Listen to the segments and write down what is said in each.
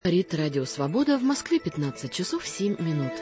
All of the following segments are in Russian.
Говорит Радио Свобода, в Москве 15 часов 7 минут.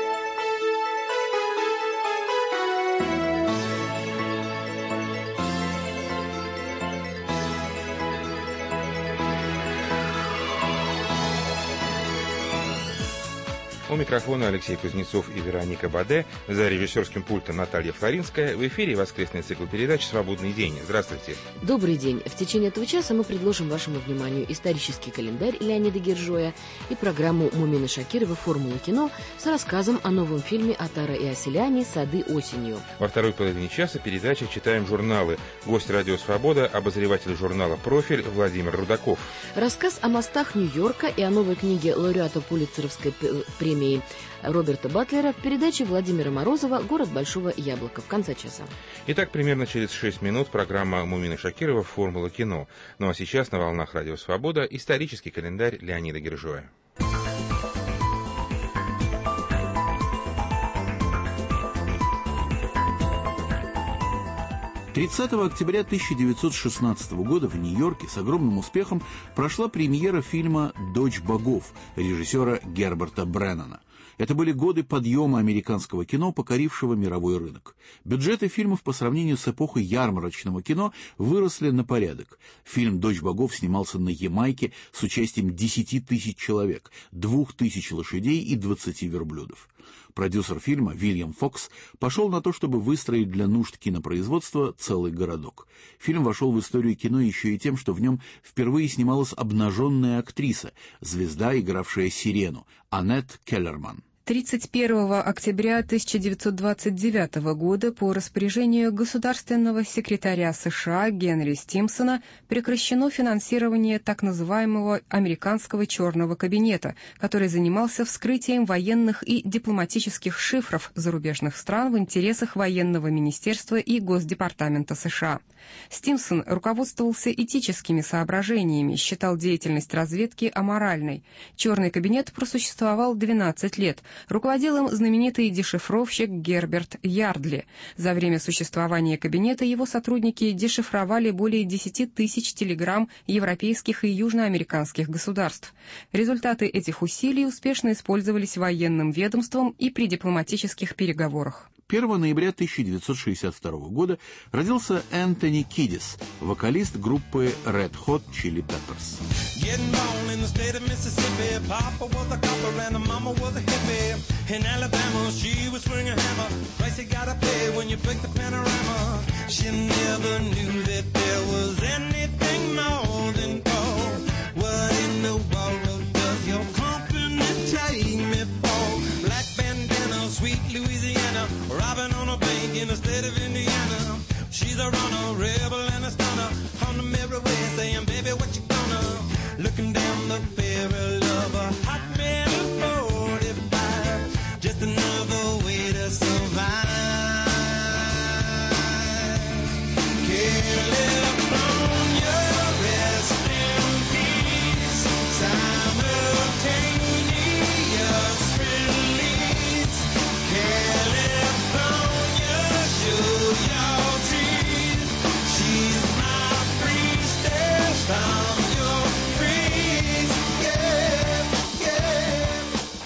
У микрофона Алексей Кузнецов и Вероника Баде. За режиссерским пультом Наталья Флоринская. В эфире воскресный цикл передач «Свободный день». Здравствуйте. Добрый день. В течение этого часа мы предложим вашему вниманию исторический календарь Леонида Гержоя и программу Мумины Шакирова «Формула кино» с рассказом о новом фильме Отара и Асселяни «Сады осенью». Во второй половине часа передачи читаем журналы. Гость Радио Свобода, обозреватель журнала «Профиль» Владимир Рудаков. Рассказ о мостах Нью-Йорка и о новой книге лауреата Пулитцеровской премии Роберта Батлера в передаче Владимира Морозова «Город Большого Яблока» в конце часа. Итак, примерно через 6 минут программа Мумины Шакирова «Формула кино». Ну а сейчас на волнах Радио Свобода исторический календарь Леонида Гержоя. 30 октября 1916 года в Нью-Йорке с огромным успехом прошла премьера фильма «Дочь богов» режиссера Герберта Бреннана. Это были годы подъема американского кино, покорившего мировой рынок. Бюджеты фильмов по сравнению с эпохой ярмарочного кино выросли на порядок. Фильм «Дочь богов» снимался на Ямайке с участием 10 тысяч человек, 2000 лошадей и 20 верблюдов. Продюсер фильма Вильям Фокс пошел на то, чтобы выстроить для нужд кинопроизводства целый городок. Фильм вошел в историю кино еще и тем, что в нем впервые снималась обнаженная актриса, звезда, игравшая Сирену, Аннет Келлерман. 31 октября 1929 года по распоряжению государственного секретаря США Генри Стимсона прекращено финансирование так называемого американского черного кабинета, который занимался вскрытием военных и дипломатических шифров зарубежных стран в интересах военного министерства и Госдепартамента США. Стимсон руководствовался этическими соображениями, считал деятельность разведки аморальной. Черный кабинет просуществовал 12 лет. Руководил им знаменитый дешифровщик Герберт Ярдли. За время существования кабинета его сотрудники дешифровали более 10 тысяч телеграмм европейских и южноамериканских государств. Результаты этих усилий успешно использовались военным ведомством и при дипломатических переговорах. 1 ноября 1962 года родился Энтони Кидис, вокалист группы Red Hot Chili Peppers. Sweet Louisiana, robbing on a bank in the state of Indiana. She's a runner, rebel and a stunner. On the merry way saying, baby, what you gonna? Looking down the barrel of a hot man of 45. Just another way to survive. California, rest in peace. Simultaneous release. California, show your teeth. She's my priestess, I'm your priest. Yeah, yeah.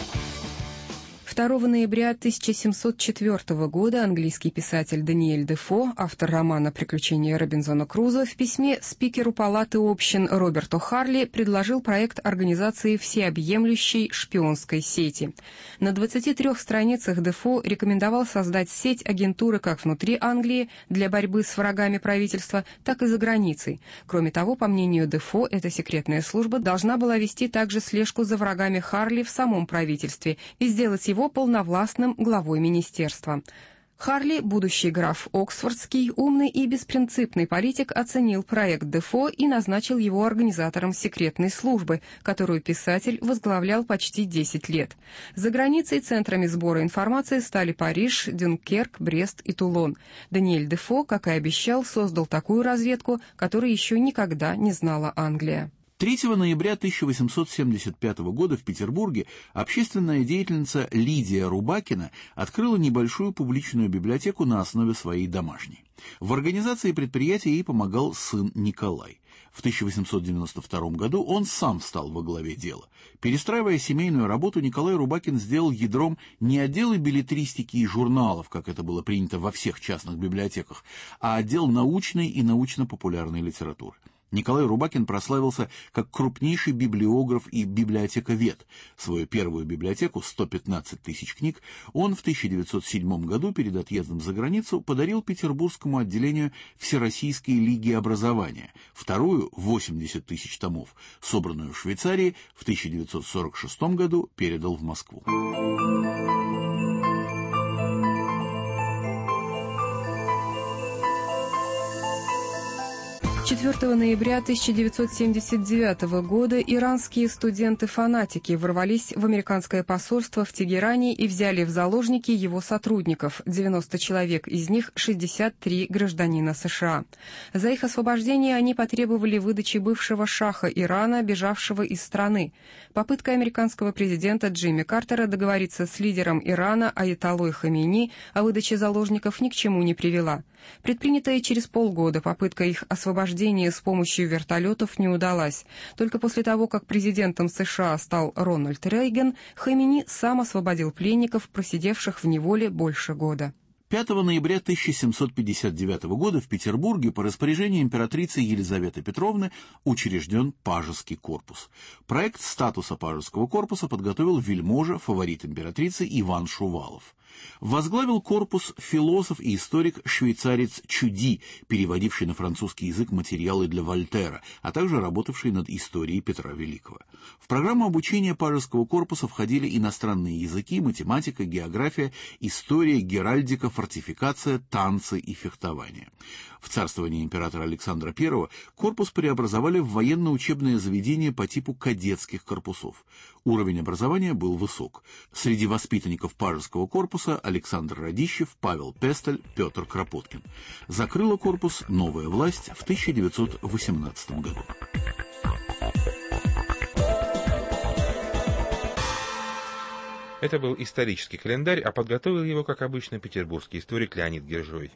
2 ноября 1704 года английский писатель Даниэль Дефо, автор романа «Приключения Робинзона Крузо», в письме спикеру Палаты общин Роберту Харли предложил проект организации всеобъемлющей шпионской сети. На 23 страницах Дефо рекомендовал создать сеть агентуры как внутри Англии для борьбы с врагами правительства, так и за границей. Кроме того, по мнению Дефо, эта секретная служба должна была вести также слежку за врагами Харли в самом правительстве и сделать его полновластным главой министерства. Харли, будущий граф Оксфордский, умный и беспринципный политик, оценил проект Дефо и назначил его организатором секретной службы, которую писатель возглавлял почти 10 лет. За границей центрами сбора информации стали Париж, Дюнкерк, Брест и Тулон. Даниэль Дефо, как и обещал, создал такую разведку, которой еще никогда не знала Англия. 3 ноября 1875 года в Петербурге общественная деятельница Лидия Рубакина открыла небольшую публичную библиотеку на основе своей домашней. В организации предприятия ей помогал сын Николай. В 1892 году он сам стал во главе дела. Перестраивая семейную работу, Николай Рубакин сделал ядром не отделы беллетристики и журналов, как это было принято во всех частных библиотеках, а отдел научной и научно-популярной литературы. Николай Рубакин прославился как крупнейший библиограф и библиотековед. Свою первую библиотеку, 115 тысяч книг, он в 1907 году перед отъездом за границу подарил Петербургскому отделению Всероссийской лиги образования, вторую, 80 тысяч томов, собранную в Швейцарии, в 1946 году передал в Москву. 4 ноября 1979 года иранские студенты-фанатики ворвались в американское посольство в Тегеране и взяли в заложники его сотрудников, 90 человек, из них 63 гражданина США. За их освобождение они потребовали выдачи бывшего шаха Ирана, бежавшего из страны. Попытка американского президента Джимми Картера договориться с лидером Ирана Аятоллой Хамейни о выдаче заложников ни к чему не привела. Предпринятая через полгода попытка их освобождения с помощью вертолетов не удалась. Только после того, как президентом США стал Рональд Рейган, Хамейни сам освободил пленников, просидевших в неволе больше года. 5 ноября 1759 года в Петербурге по распоряжению императрицы Елизаветы Петровны учрежден Пажеский корпус. Проект статуса Пажеского корпуса подготовил вельможа, фаворит императрицы Иван Шувалов. Возглавил корпус философ и историк-швейцарец Чуди, переводивший на французский язык материалы для Вольтера, а также работавший над историей Петра Великого. В программу обучения Пажеского корпуса входили иностранные языки, математика, география, история, геральдика, фортификация, танцы и фехтование. В царствовании императора Александра I корпус преобразовали в военно-учебное заведение по типу кадетских корпусов. Уровень образования был высок. Среди воспитанников Пажеского корпуса Александр Радищев, Павел Пестель, Петр Кропоткин. Закрыла корпус новая власть в 1918 году. Это был исторический календарь, а подготовил его, как обычно, петербургский историк Леонид Гержой.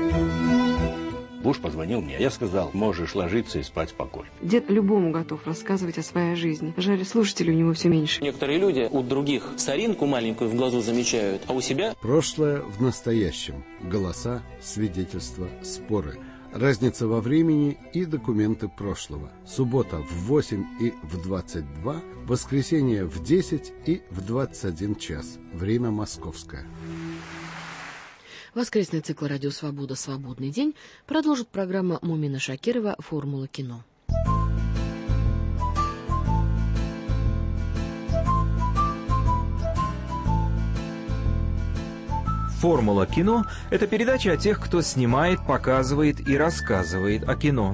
Буш позвонил мне. Я сказал, можешь ложиться и спать спокойно. Дед любому готов рассказывать о своей жизни. Жаль, слушателей у него все меньше. Некоторые люди у других соринку маленькую в глазу замечают, а у себя... Прошлое в настоящем. Голоса, свидетельства, споры. Разница во времени и документы прошлого. Суббота в 8 и в 22, воскресенье в 10 и в 21 час. Время московское. Воскресный цикл «Радио Свобода. Свободный день» продолжит программа Мумина Шакирова «Формула кино». «Формула кино» — это передача о тех, кто снимает, показывает и рассказывает о кино.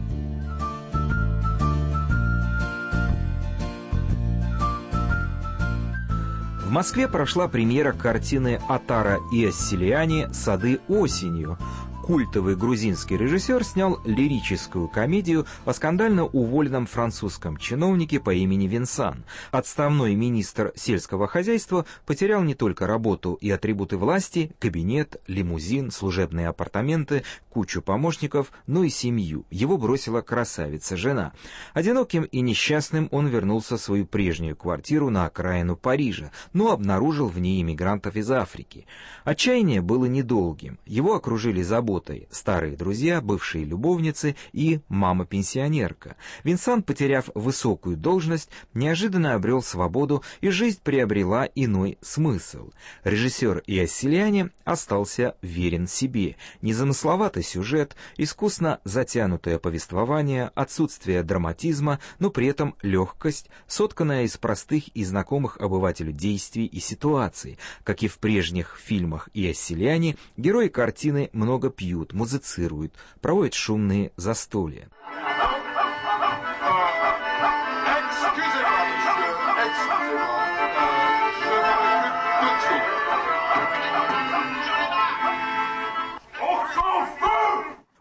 В Москве прошла премьера картины Атара и Ассилиани «Сады осенью». Культовый грузинский режиссер снял лирическую комедию о скандально уволенном французском чиновнике по имени Винсан. Отставной министр сельского хозяйства потерял не только работу и атрибуты власти, кабинет, лимузин, служебные апартаменты, кучу помощников, но и семью. Его бросила красавица-жена. Одиноким и несчастным он вернулся в свою прежнюю квартиру на окраину Парижа, но обнаружил в ней иммигрантов из Африки. Отчаяние было недолгим. Его окружили заботой старые друзья, бывшие любовницы и мама-пенсионерка. Винсан, потеряв высокую должность, неожиданно обрел свободу, и жизнь приобрела иной смысл. Режиссер и Ассилиани остался верен себе. Незамысловатый сюжет, искусно затянутое повествование, отсутствие драматизма, но при этом легкость, сотканная из простых и знакомых обывателю действий и ситуаций. Как и в прежних фильмах и Ассилиани, герои картины много пьют, музицируют, проводят шумные застолья.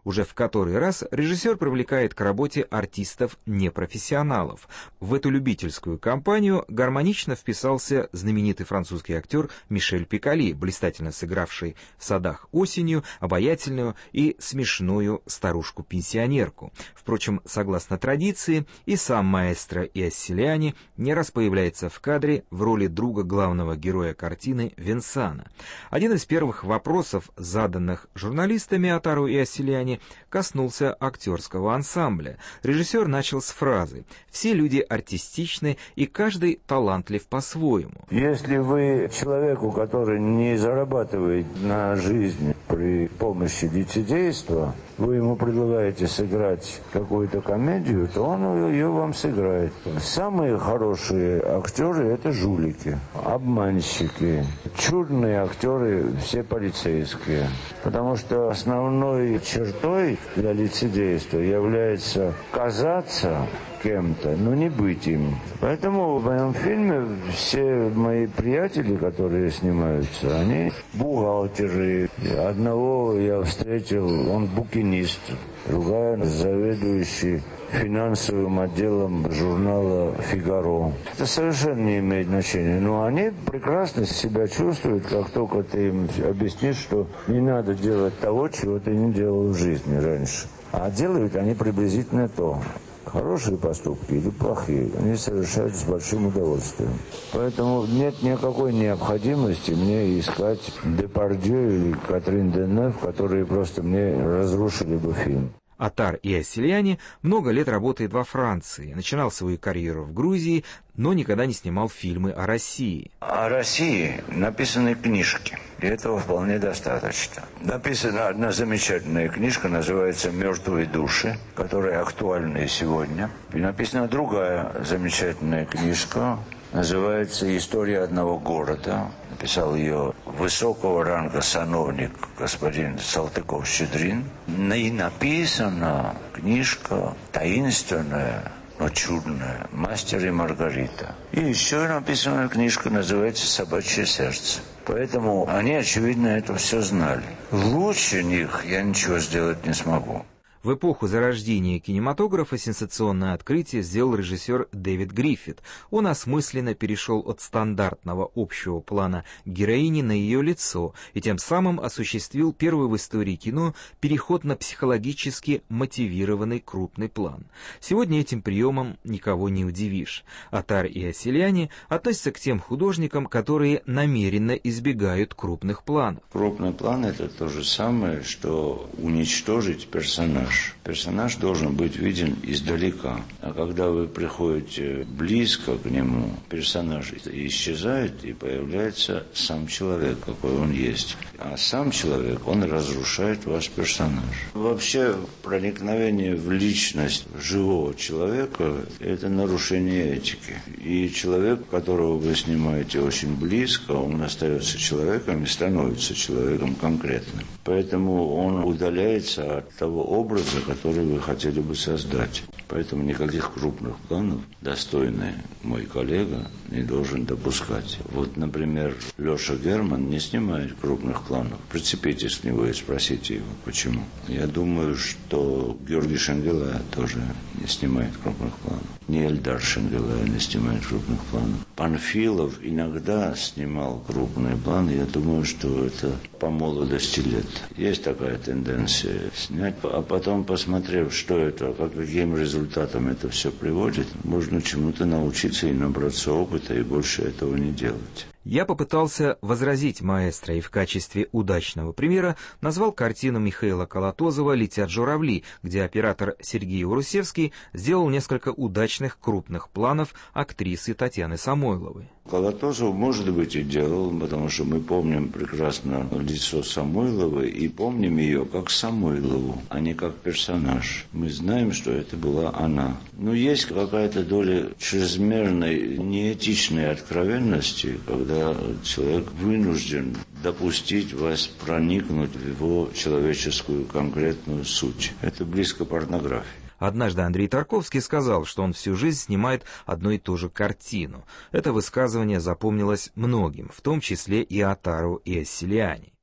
Уже в который раз режиссер привлекает к работе артистов-непрофессионалов. В эту любительскую компанию гармонично вписался знаменитый французский актер Мишель Пиколи, блистательно сыгравший в «Садах осенью» обаятельную и смешную старушку-пенсионерку. Впрочем, согласно традиции, и сам маэстро Иоссилиани не раз появляется в кадре в роли друга главного героя картины Венсана. Один из первых вопросов, заданных журналистами Атару Иоссилиани, коснулся актерского ансамбля. Режиссер начал с фразы: «Все люди артистичны, и каждый талантлив по-своему». Если вы человеку, который не зарабатывает на жизнь при помощи лицедейства, вы ему предлагаете сыграть какую-то комедию, то он ее вам сыграет. Самые хорошие актеры — это жулики, обманщики. Чудные актеры — все полицейские. Потому что основной чертой для лицедейства является казаться кем-то, но не быть им. Поэтому в моем фильме все мои приятели, которые снимаются, они бухгалтеры. Одного я встретил, он букинист, другая заведующий финансовым отделом журнала «Фигаро». Это совершенно не имеет значения. Но они прекрасно себя чувствуют, как только ты им объяснишь, что не надо делать того, чего ты не делал в жизни раньше. А делают они приблизительно то. Хорошие поступки или плохие, они совершают с большим удовольствием. Поэтому нет никакой необходимости мне искать Депардье или Катрин Денев, которые просто мне разрушили бы фильм. Атар Иоссилиани много лет работает во Франции, начинал свою карьеру в Грузии, но никогда не снимал фильмы о России. О России написаны книжки, и этого вполне достаточно. Написана одна замечательная книжка, называется «Мертвые души», которая актуальна и сегодня. И написана другая замечательная книжка, называется «История одного города». Написал ее высокого ранга сановник господин Салтыков-Щедрин. И написана книжка таинственная, но чудная, «Мастер и Маргарита». И еще написана книжка, называется «Собачье сердце». Поэтому они, очевидно, это все знали. Лучше них я ничего сделать не смогу. В эпоху зарождения кинематографа сенсационное открытие сделал режиссер Дэвид Гриффит. Он осмысленно перешел от стандартного общего плана героини на ее лицо и тем самым осуществил первый в истории кино переход на психологически мотивированный крупный план. Сегодня этим приемом никого не удивишь. Атар Иоссилиани относится к тем художникам, которые намеренно избегают крупных планов. Крупный план — это то же самое, что уничтожить персонажа. Персонаж должен быть виден издалека. А когда вы приходите близко к нему, персонаж исчезает, и появляется сам человек, какой он есть. А сам человек, он разрушает ваш персонаж. Вообще, проникновение в личность живого человека – это нарушение этики. И человек, которого вы снимаете очень близко, он остается человеком и становится человеком конкретным. Поэтому он удаляется от того образа, который вы хотели бы создать. Поэтому никаких крупных планов достойный мой коллега не должен допускать. Вот, например, Леша Герман не снимает крупных планов. Прицепитесь к него и спросите его, почему. Я думаю, что Георгий Шенгелая тоже не снимает крупных планов. Ни Эльдар Шенгелая не снимает крупных планов. Панфилов иногда снимал крупные планы. Я думаю, что это по молодости лет. Есть такая тенденция снять, а потом, посмотрев, что это, каким результатом это все приводит, можно чему-то научиться и набраться опыта, и больше этого не делать. Я попытался возразить маэстро и в качестве удачного примера назвал картину Михаила Колотозова «Летят журавли», где оператор Сергей Урусевский сделал несколько удачных крупных планов актрисы Татьяны Самойловой. Колотозов, может быть, и делал, потому что мы помним прекрасно лицо Самойловой и помним ее как Самойлову, а не как персонаж. Мы знаем, что это была она. Но есть какая-то доля чрезмерной неэтичной откровенности, когда человек вынужден допустить вас проникнуть в его человеческую конкретную суть. Это близко к порнографии. Однажды Андрей Тарковский сказал, что он всю жизнь снимает одну и ту же картину. Это высказывание запомнилось многим, в том числе и Атару Иоссилиани.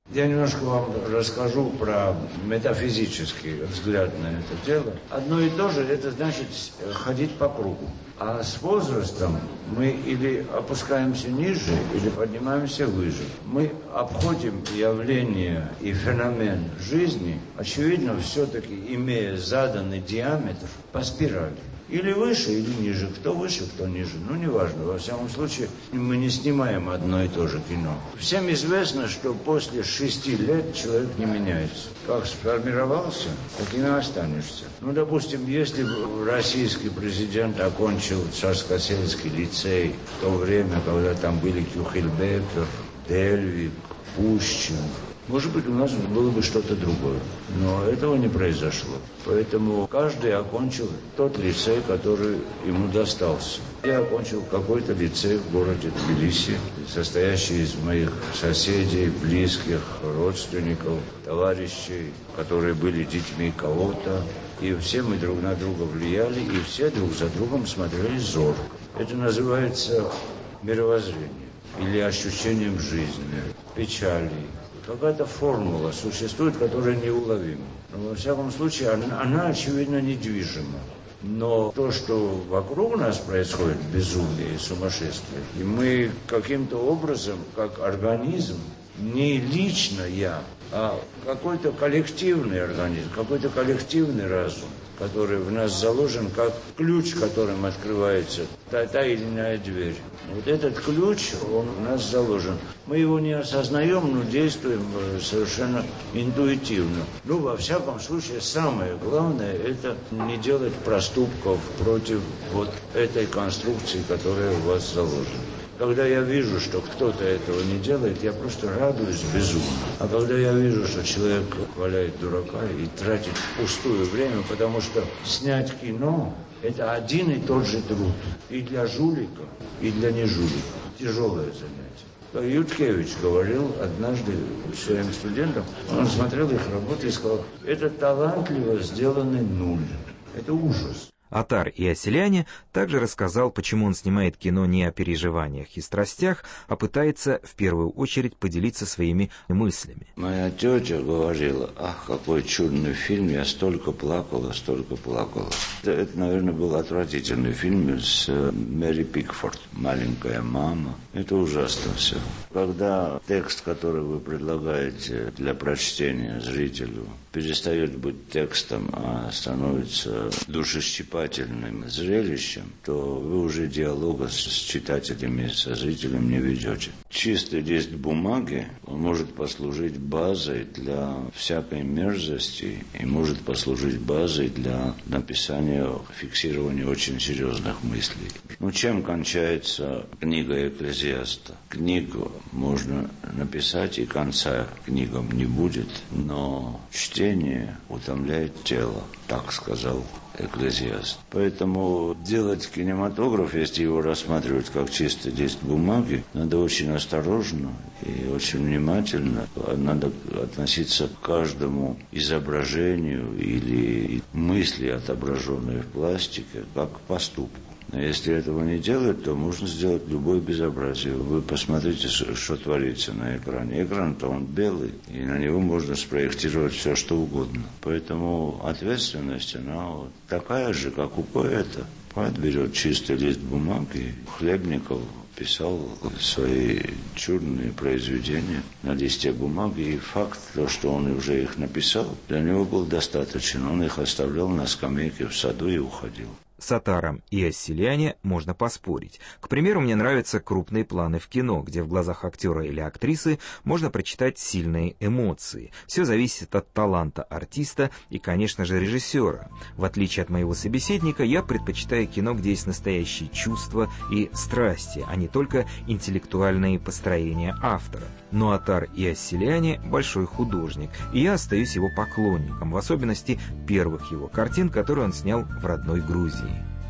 Я немножко вам расскажу про метафизический взгляд на это дело. Одно и то же, это значит ходить по кругу. А с возрастом мы или опускаемся ниже, или поднимаемся выше. Мы обходим явление и феномен жизни, очевидно, все-таки имея заданный диаметр по спирали. Или выше, или ниже. Кто выше, кто ниже. Ну, неважно. Во всяком случае, мы не снимаем одно и то же кино. Всем известно, что после 6 лет человек не меняется. Как сформировался, так и останешься. Ну, допустим, если российский президент окончил Царскосельский лицей в то время, когда там были Кюхельбекер, Дельвиг, Пущин, может быть, у нас было бы что-то другое. Но этого не произошло. Поэтому каждый окончил тот лицей, который ему достался. Я окончил какой-то лицей в городе Тбилиси, состоящий из моих соседей, близких, родственников, товарищей, которые были детьми кого-то. И все мы друг на друга влияли, и все друг за другом смотрели зорко. Это называется мировоззрение или ощущением жизни, печали. Какая-то формула существует, которая неуловима. Но, во всяком случае, она очевидно, недвижима. Но то, что вокруг нас происходит, безумие и сумасшествие, и мы каким-то образом, как организм, не лично я, а какой-то коллективный организм, какой-то коллективный разум, который в нас заложен как ключ, которым открывается та или иная дверь. Вот этот ключ, он в нас заложен. Мы его не осознаем, но действуем совершенно интуитивно. Ну, во всяком случае, самое главное, это не делать проступков против вот этой конструкции, которая в вас заложена. Когда я вижу, что кто-то этого не делает, я просто радуюсь безумно. А когда я вижу, что человек валяет дурака и тратит пустое время, потому что снять кино – это один и тот же труд. И для жулика, и для нежулика. Тяжелое занятие. Юткевич говорил однажды своим студентам, он смотрел их работы и сказал, это талантливо сделанный нуль. Это ужас. Атар и Оселяне также рассказал, почему он снимает кино не о переживаниях и страстях, а пытается в первую очередь поделиться своими мыслями. Моя тетя говорила, ах, какой чудный фильм, я столько плакала, столько плакала. Это, наверное, был отвратительный фильм с Мэри Пикфорд, «Маленькая мама». Это ужасно все. Когда текст, который вы предлагаете для прочтения зрителю, перестает быть текстом, а становится душещипательным зрелищем, то вы уже диалога с читателями, со зрителем не ведете. Чистый лист бумаги может послужить базой для всякой мерзости и может послужить базой для написания, фиксирования очень серьезных мыслей. Ну, чем кончается книга Экклезиаста? Книгу можно написать, и конца книгам не будет, но чтение утомляет тело, так сказал Экклезиаст. Поэтому делать кинематограф, если его рассматривать как чистый лист бумаги, надо очень осторожно и очень внимательно. Надо относиться к каждому изображению или мысли, отображенной в пластике, как к поступку. Но если этого не делать, то можно сделать любое безобразие. Вы посмотрите, что творится на экране. Экран-то он белый, и на него можно спроектировать все, что угодно. Поэтому ответственность, она вот такая же, как у поэта. Поэт берет чистый лист бумаги. Хлебников писал свои чудные произведения на листе бумаги, и факт, то, что он уже их написал, для него был достаточен. Он их оставлял на скамейке в саду и уходил. С Атаром и Оселяне можно поспорить. К примеру, мне нравятся крупные планы в кино, где в глазах актера или актрисы можно прочитать сильные эмоции. Все зависит от таланта артиста и, конечно же, режиссера. В отличие от моего собеседника, я предпочитаю кино, где есть настоящие чувства и страсти, а не только интеллектуальные построения автора. Но Атар и Оселяне – большой художник, и я остаюсь его поклонником, в особенности первых его картин, которые он снял в родной Грузии.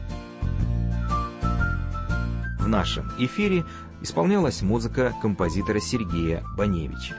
В нашем эфире исполнялась музыка композитора Сергея Баневича.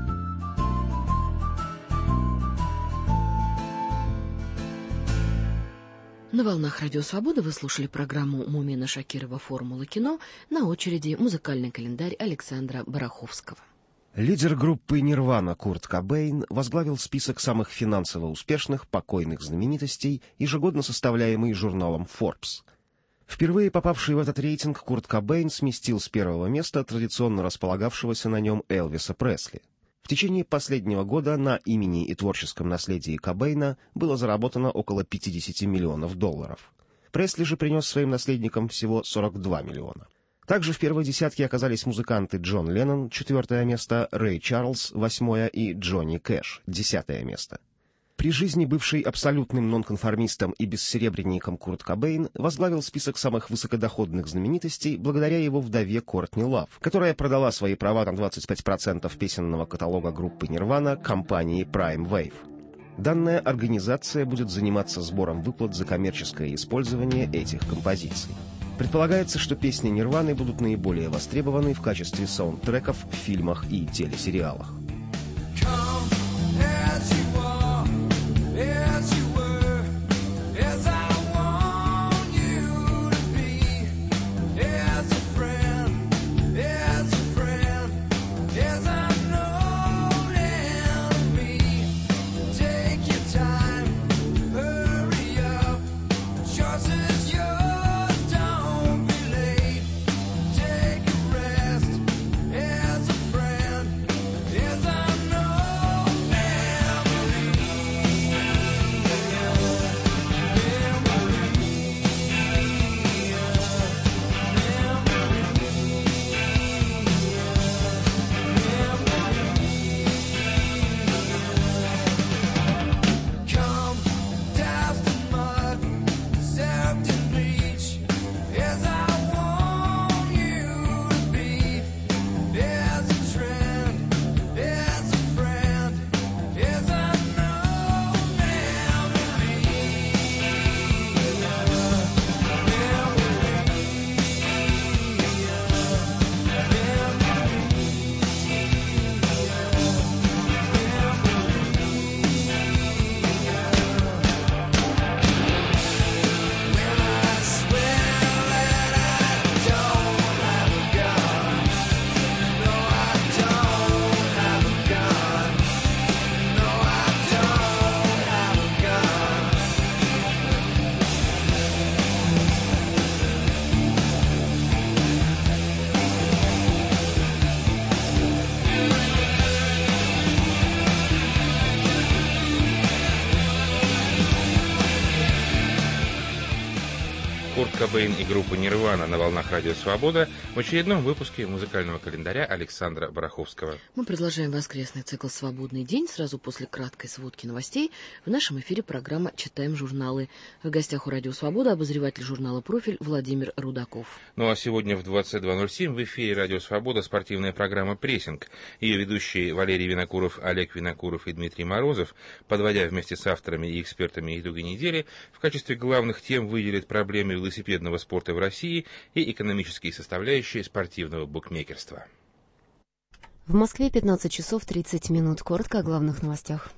На волнах Радио Свобода вы слушали программу Мумина Шакирова «Формула кино», на очереди музыкальный календарь Александра Бараховского. Лидер группы «Нирвана» Курт Кобейн возглавил список самых финансово успешных покойных знаменитостей, ежегодно составляемый журналом Forbes. Впервые попавший в этот рейтинг, Курт Кобейн сместил с первого места традиционно располагавшегося на нем Элвиса Пресли. В течение последнего года на имени и творческом наследии Кобейна было заработано около $50 миллионов. Пресли же принес своим наследникам всего 42 миллиона. Также в первой десятке оказались музыканты Джон Леннон, 4 место, Рэй Чарльз, 8 и Джонни Кэш, 10 место. При жизни бывший абсолютным нонконформистом и бессеребренником Курт Кобейн возглавил список самых высокодоходных знаменитостей благодаря его вдове Кортни Лав, которая продала свои права на 25% песенного каталога группы «Нирвана» компании Prime Wave. Данная организация будет заниматься сбором выплат за коммерческое использование этих композиций. Предполагается, что песни «Нирваны» будут наиболее востребованы в качестве саундтреков в фильмах и телесериалах. Курт Кобейн и группа «Нирвана» на волнах Радио Свобода в очередном выпуске музыкального календаря Александра Бараховского. Мы продолжаем воскресный цикл «Свободный день». Сразу после краткой сводки новостей в нашем эфире программа «Читаем журналы». В гостях у Радио Свобода обозреватель журнала «Профиль» Владимир Рудаков. Ну а сегодня в 22:07 в эфире Радио Свобода спортивная программа «Прессинг». Ее ведущие Валерий Винокуров, Олег Винокуров и Дмитрий Морозов, подводя вместе с авторами и экспертами итоги недели, в качестве главных тем выделят проблемы велосипедного спорта в России и экономические составляющие спортивного букмекерства. В Москве 15 часов 30 минут. Коротко о главных новостях.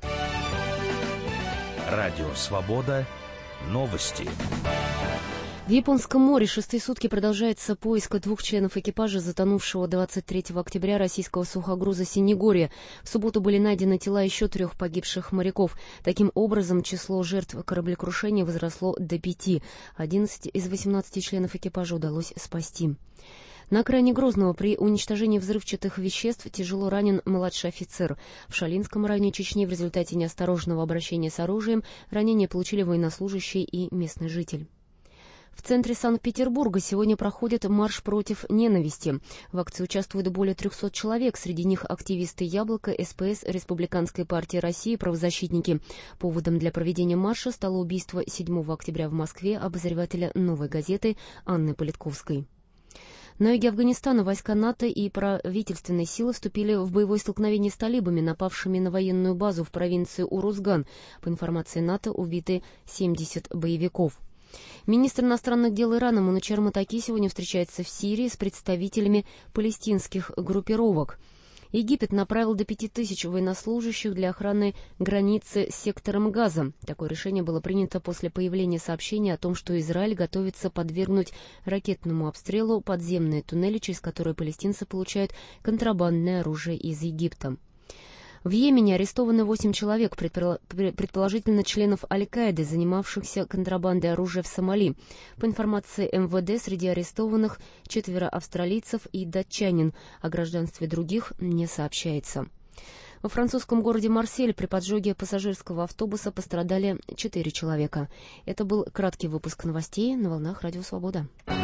Радио Свобода. Новости. В Японском море шестые сутки продолжается поиск двух членов экипажа затонувшего 23 октября российского сухогруза «Синегорье». В субботу были найдены тела еще 3 погибших моряков. Таким образом, число жертв кораблекрушения возросло до 5. 11 из 18 членов экипажа удалось спасти. На окраине Грозного при уничтожении взрывчатых веществ тяжело ранен младший офицер. В Шалинском районе Чечни в результате неосторожного обращения с оружием ранения получили военнослужащий и местный житель. В центре Санкт-Петербурга сегодня проходит марш против ненависти. В акции участвуют более 300 человек, среди них активисты «Яблоко», СПС, Республиканской партии России, правозащитники. Поводом для проведения марша стало убийство 7 октября в Москве обозревателя «Новой газеты» Анны Политковской. На юге Афганистана войска НАТО и правительственные силы вступили в боевое столкновение с талибами, напавшими на военную базу в провинции Урузган. По информации НАТО, убиты 70 боевиков. Министр иностранных дел Ирана Мунучер Матаки сегодня встречается в Сирии с представителями палестинских группировок. Египет направил до 5000 военнослужащих для охраны границы с сектором Газа. Такое решение было принято после появления сообщения о том, что Израиль готовится подвергнуть ракетному обстрелу подземные туннели, через которые палестинцы получают контрабандное оружие из Египта. В Йемене арестованы 8 человек, предположительно членов Аль-Каиды, занимавшихся контрабандой оружия в Сомали. По информации МВД, среди арестованных 4 австралийцев и датчанин. О гражданстве других не сообщается. Во французском городе Марсель при поджоге пассажирского автобуса пострадали 4 человека. Это был краткий выпуск новостей на волнах Радио Свобода.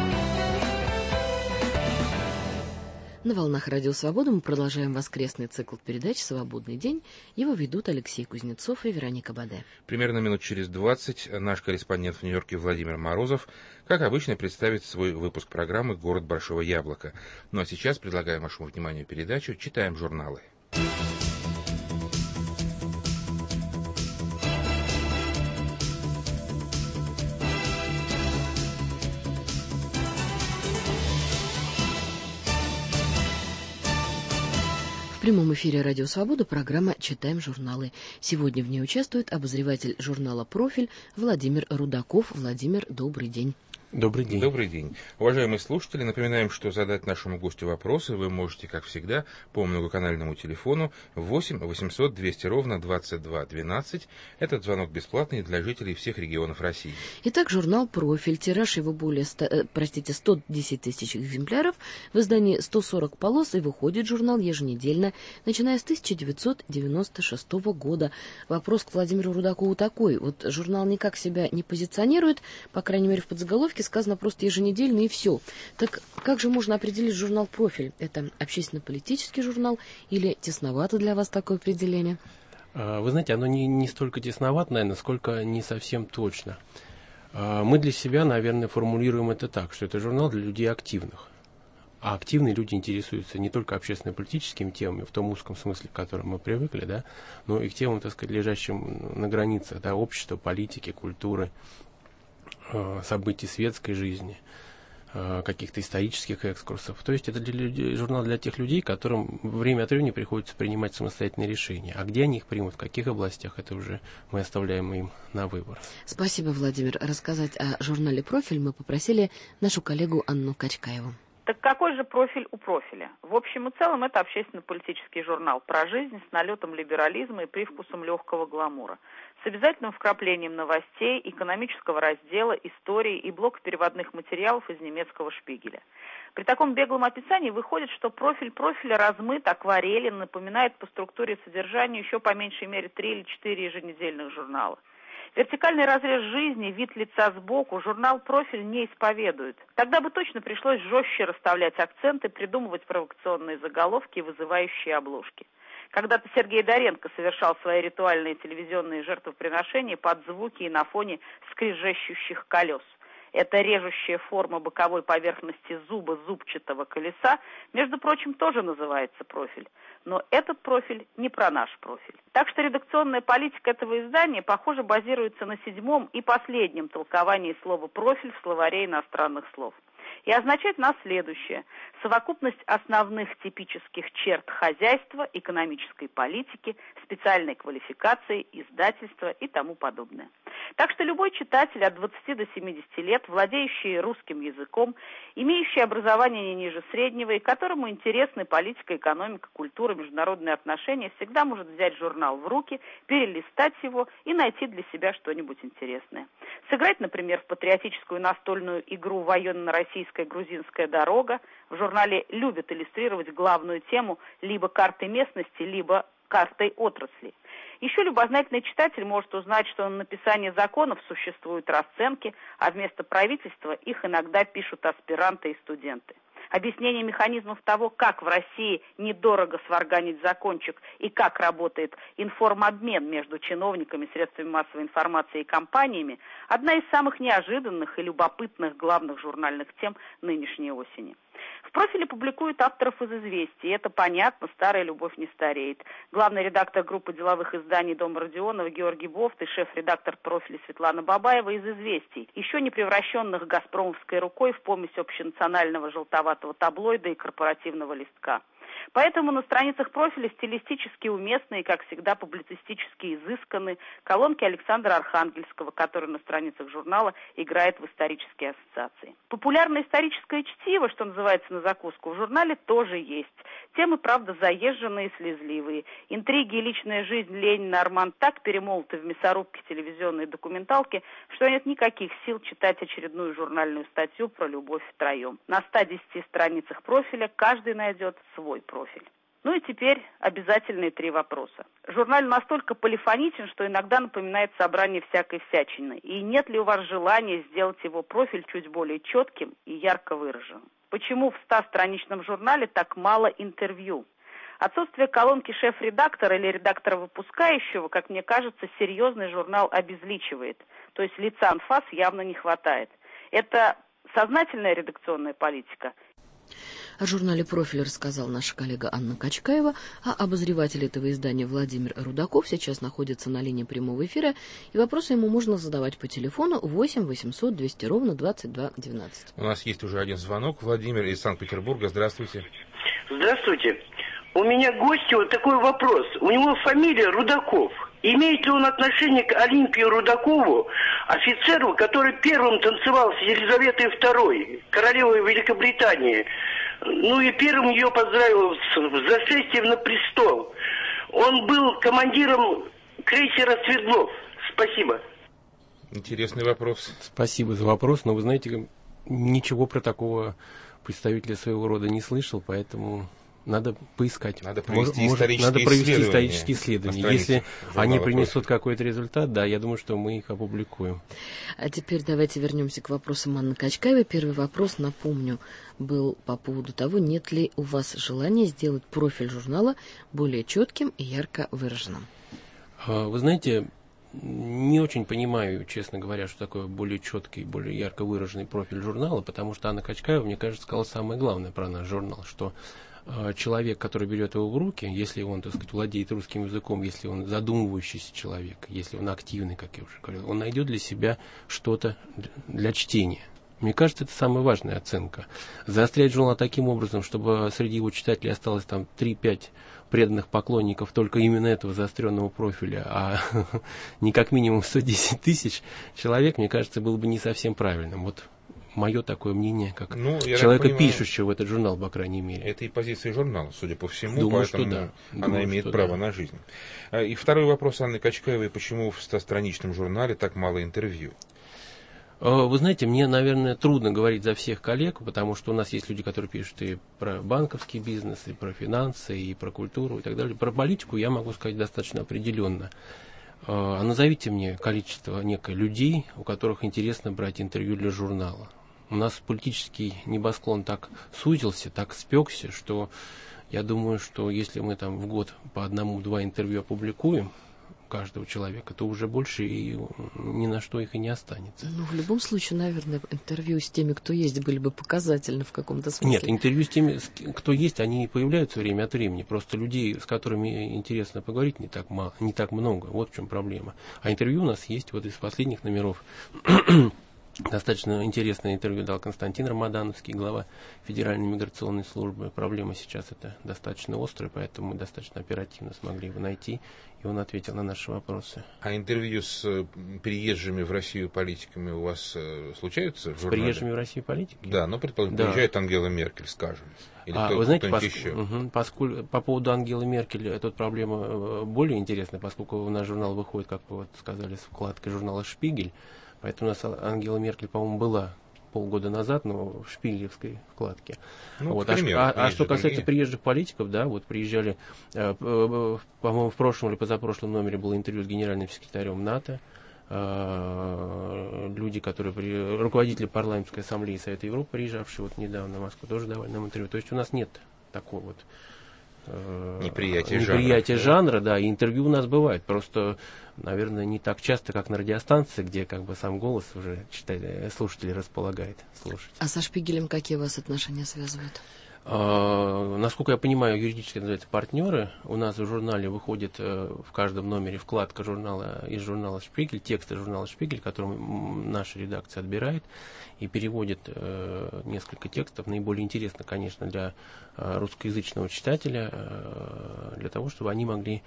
На волнах Радио Свобода мы продолжаем воскресный цикл передач «Свободный день». Его ведут Алексей Кузнецов и Вероника Баде. Примерно минут через 20 наш корреспондент в Нью-Йорке Владимир Морозов, как обычно, представит свой выпуск программы «Город Большого Яблока». Ну а сейчас предлагаем вашему вниманию передачу «Читаем журналы». В прямом эфире Радио Свобода программа «Читаем журналы». Сегодня в ней участвует обозреватель журнала «Профиль» Владимир Рудаков. Владимир, добрый день. Добрый день. Добрый день. Уважаемые слушатели, напоминаем, что задать нашему гостю вопросы вы можете, как всегда, по многоканальному телефону 8 800 200 ровно 22 12. Этот звонок бесплатный для жителей всех регионов России. Итак, журнал «Профиль». Тираж его более 110 тысяч экземпляров. В издании 140 полос, и выходит журнал еженедельно, начиная с 1996 года. Вопрос к Владимиру Рудакову такой. Вот журнал никак себя не позиционирует, по крайней мере в подзаголовке сказано просто еженедельно и все. Так как же можно определить журнал «Профиль»? Это общественно-политический журнал или тесновато для вас такое определение? Вы знаете, оно не столько тесновато, наверное, сколько не совсем точно. Мы для себя, наверное, формулируем это так, что это журнал для людей активных. А активные люди интересуются не только общественно-политическими темами, в том узком смысле, к которому мы привыкли, да, но и к темам, так сказать, лежащим на границах, да, общества, политики, культуры, событий светской жизни, каких-то исторических экскурсов. То есть это журнал для тех людей, которым время от времени приходится принимать самостоятельные решения. А где они их примут, в каких областях, это уже мы оставляем им на выбор. Спасибо, Владимир. Рассказать о журнале «Профиль» мы попросили нашу коллегу Анну Качкаеву. Так какой же профиль у «Профиля»? В общем и целом это общественно-политический журнал про жизнь с налетом либерализма и привкусом легкого гламура, с обязательным вкраплением новостей, экономического раздела, истории и блока переводных материалов из немецкого «Шпигеля». При таком беглом описании выходит, что профиль «Профиля» размыт, акварелен, напоминает по структуре и содержанию еще по меньшей мере 3 или 4 еженедельных журнала. Вертикальный разрез жизни, вид лица сбоку журнал «Профиль» не исповедует. Тогда бы точно пришлось жестче расставлять акценты, придумывать провокационные заголовки и вызывающие обложки. Когда-то Сергей Доренко совершал свои ритуальные телевизионные жертвоприношения под звуки и на фоне скрежещущих колес. Эта режущая форма боковой поверхности зуба зубчатого колеса, между прочим, тоже называется «Профиль». Но этот профиль не про наш профиль. Так что редакционная политика этого издания, похоже, базируется на 7-м и последнем толковании слова «профиль» в словаре иностранных слов. И означает нас следующее: совокупность основных типических черт хозяйства, экономической политики, специальной квалификации, издательства и тому подобное. Так что любой читатель от 20 до 70 лет, владеющий русским языком, имеющий образование не ниже среднего и которому интересны политика, экономика, культура, международные отношения, всегда может взять журнал в руки, перелистать его и найти для себя что-нибудь интересное. Сыграть, например, в патриотическую настольную игру «Военно-российская грузинская дорога». В журнале любят иллюстрировать главную тему либо картой местности, либо картой отрасли. Еще любознательный читатель может узнать, что на написание законов существуют расценки, а вместо правительства их иногда пишут аспиранты и студенты. Объяснение механизмов того, как в России недорого сварганить закончик и как работает информобмен между чиновниками, средствами массовой информации и компаниями, одна из самых неожиданных и любопытных главных журнальных тем нынешней осени. В «Профиле» публикуют авторов из «Известий», и это понятно, старая любовь не стареет. Главный редактор группы деловых изданий «Дом Родионова» Георгий Бофт и шеф-редактор «Профиля» Светлана Бабаева из «Известий», еще не превращенных «Газпромовской рукой» в помесь общенационального желтоватого таблоида и корпоративного листка. Поэтому на страницах профиля стилистически уместны и, как всегда, публицистически изысканы колонки Александра Архангельского, который на страницах журнала играет в исторические ассоциации. Популярное историческое чтиво, что называется на закуску, в журнале тоже есть. Темы, правда, заезженные и слезливые. Интриги и личная жизнь Ленина Арман так перемолоты в мясорубке телевизионной документалки, что нет никаких сил читать очередную журнальную статью про любовь втроем. На 110 страницах профиля каждый найдет свой профиль. Ну и теперь обязательные 3 вопроса. Журнал настолько полифоничен, что иногда напоминает собрание всякой всячины. И нет ли у вас желания сделать его профиль чуть более четким и ярко выраженным? Почему в 100-страничном журнале так мало интервью? Отсутствие колонки шеф-редактора или редактора выпускающего, как мне кажется, серьезный журнал обезличивает. То есть лица анфас явно не хватает. Это сознательная редакционная политика? О журнале «Профиль» рассказала наша коллега Анна Качкаева, а обозреватель этого издания Владимир Рудаков сейчас находится на линии прямого эфира, и вопросы ему можно задавать по телефону 8 800 200 ровно 22 12. У нас есть уже один звонок. Владимир из Санкт-Петербурга. Здравствуйте. Здравствуйте. У меня к гостю вот такой вопрос. У него фамилия Рудаков. Имеет ли он отношение к Олимпию Рудакову, офицеру, который первым танцевал с Елизаветой II, королевой Великобритании? Ну и первым ее поздравил с зашествием на престол. Он был командиром крейсера «Свердлов». Спасибо. Интересный вопрос. Спасибо за вопрос, но вы знаете, ничего про такого представителя своего рода не слышал, поэтому... Надо поискать. Надо провести исторические исследования. Если они принесут какой-то результат, да, я думаю, что мы их опубликуем. А теперь давайте вернемся к вопросам Анны Качкаевой. Первый вопрос, напомню, был по поводу того, нет ли у вас желания сделать профиль журнала более четким и ярко выраженным. Вы знаете, не очень понимаю, честно говоря, что такое более четкий, более ярко выраженный профиль журнала, потому что Анна Качкаева, мне кажется, сказала самое главное про наш журнал, что человек, который берет его в руки, если он, так сказать, владеет русским языком, если он задумывающийся человек, если он активный, как я уже говорил, он найдет для себя что-то для чтения. Мне кажется, это самая важная оценка. Заострять журнал таким образом, чтобы среди его читателей осталось там 3-5 преданных поклонников только именно этого заостренного профиля, а не как минимум 110 тысяч человек, мне кажется, было бы не совсем правильным. Вот мое такое мнение, как человека, пишущего в этот журнал, по крайней мере. Это и позиция журнала, судя по всему, думаю, поэтому что да. Она имеет право на жизнь. И второй вопрос Анны Качкаевой: почему в 100-страничном журнале так мало интервью? Вы знаете, мне, наверное, трудно говорить за всех коллег, потому что у нас есть люди, которые пишут и про банковский бизнес, и про финансы, и про культуру, и так далее. Про политику я могу сказать достаточно определенно. А назовите мне количество некой людей, у которых интересно брать интервью для журнала. У нас политический небосклон так сузился, так спекся, что я думаю, что если мы там в год по 1-2 интервью опубликуем каждого человека, то уже больше и ни на что их и не останется. Ну, в любом случае, наверное, интервью с теми, кто есть, были бы показательны в каком-то смысле. Нет, интервью с теми, кто есть, они появляются время от времени. Просто людей, с которыми интересно поговорить, не так много. Вот в чем проблема. А интервью у нас есть вот из последних номеров. Достаточно интересное интервью дал Константин Рамадановский, глава Федеральной миграционной службы. Проблема сейчас это достаточно острая, поэтому мы достаточно оперативно смогли его найти, и он ответил на наши вопросы. А интервью с приезжими в Россию политиками у вас случаются в журнале? С приезжими в Россию политиками? Да, ну, предположим, приезжает Ангела Меркель, скажем. Или вы знаете, еще. По поводу Ангелы Меркель, эта проблема более интересная, поскольку у нас журнал выходит, как вы вот сказали, с вкладкой журнала «Шпигель». Поэтому у нас Ангела Меркель, по-моему, была полгода назад, но в шпигелевской вкладке. Ну, вот. Примеру, что касается приезжих политиков, да, вот приезжали, по-моему, в прошлом или позапрошлом номере было интервью с генеральным секретарем НАТО, люди, которые руководители парламентской ассамблеи Совета Европы, приезжавшие вот недавно в Москву, тоже давали нам интервью. То есть у нас нет такого вот неприятие жанра, да, и интервью у нас бывает, просто, наверное, не так часто, как на радиостанции, где как бы сам голос уже слушатели располагает слушать. А со Шпигелем какие вас отношения связывают? На Насколько я понимаю, юридически называется партнеры. У нас в журнале выходит в каждом номере вкладка из журнала «Шпигель», текста журнала «Шпигель», который наша редакция отбирает и переводит несколько текстов. Наиболее интересно, конечно, для русскоязычного читателя, для того, чтобы они могли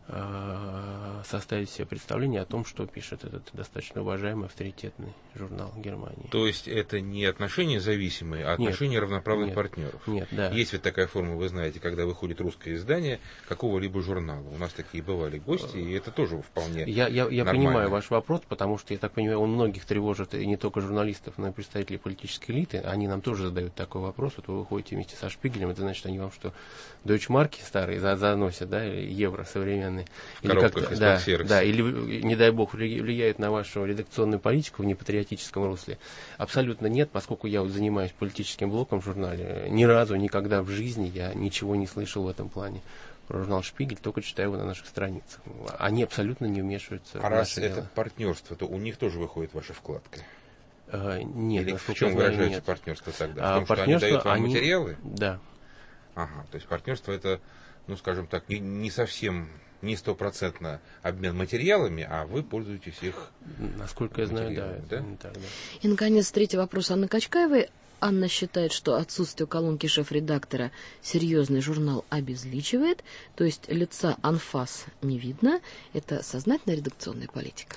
составить себе представление о том, что пишет этот достаточно уважаемый, авторитетный журнал Германии. То есть это не отношения зависимые, а отношения равноправных партнеров. Нет, да. Есть ведь такая форма, вы знаете, когда выходит русское издание какого-либо журнала. У нас такие бывали гости, и это тоже вполне Я понимаю ваш вопрос, потому что, я так понимаю, он многих тревожит, и не только журналистов, но и представителей политической элиты. Они нам тоже задают такой вопрос. Вот вы выходите вместе со Шпигелем, это значит, они вам что, дойчмарки старые заносят, да, евро современные? В коробках из-под ксерокса. Да, или, не дай бог, влияют на вашу редакционную политику в непатриотическом русле. Абсолютно нет, поскольку я вот занимаюсь политическим блоком в журнале. Ни разу, никогда в жизни я ничего не слышал в этом плане про журнал «Шпигель», только читаю его на наших страницах. Они абсолютно не вмешиваются в раз наше это дело. Партнерство, то у них тоже выходит ваша вкладка? Нет. Или в чем выражается партнерство тогда? В том, что они дают вам материалы? Да. Ага, то есть партнерство это, ну скажем так, не совсем... не стопроцентно обмен материалами, а вы пользуетесь их. Насколько я знаю, да. И, наконец, третий вопрос Анны Качкаевой. Анна считает, что отсутствие колонки шеф-редактора серьезный журнал обезличивает, то есть лица анфас не видно. Это сознательная редакционная политика?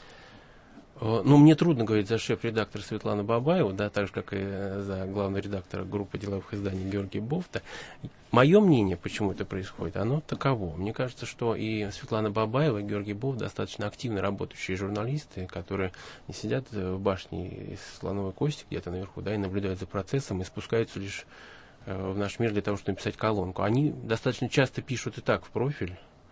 Ну, мне трудно говорить за шеф-редактора Светлану Бабаеву, да, так же, как и за главного редактора группы деловых изданий Георгия Бофта. Мое мнение, почему это происходит, оно таково. Мне кажется, что и Светлана Бабаева, и Георгий Бофт достаточно активно работающие журналисты, которые не сидят в башне из слоновой кости где-то наверху, да, и наблюдают за процессом, и спускаются лишь в наш мир для того, чтобы написать колонку. Они достаточно часто пишут и так в профиль,